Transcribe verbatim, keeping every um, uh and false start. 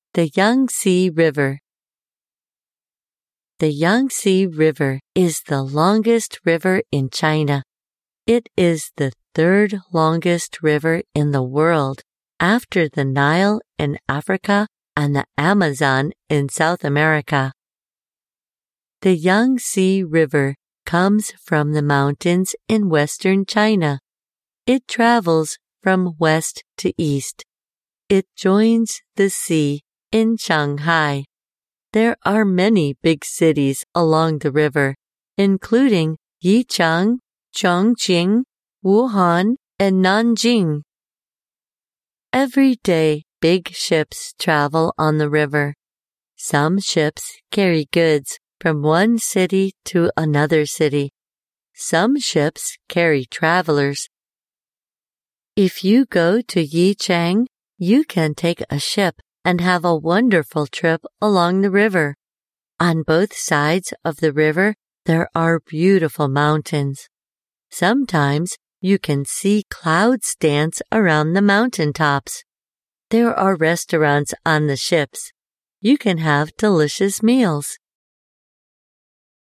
The Yangtze River. The Yangtze River is the longest river in China. It is the third longest river in the world after the Nile in Africa and the Amazon in South America. The Yangtze River comes from the mountains in western China. It travels from west to east. It joins the sea in Shanghai. There are many big cities along the river, including Yichang, Chongqing, Wuhan, and Nanjing. Every day, big ships travel on the river. Some ships carry goods from one city to another city. Some ships carry travelers. If you go to Yichang, you can take a ship and have a wonderful trip along the river. On both sides of the river, there are beautiful mountains. Sometimes you can see clouds dance around the mountaintops. There are restaurants on the ships. You can have delicious meals.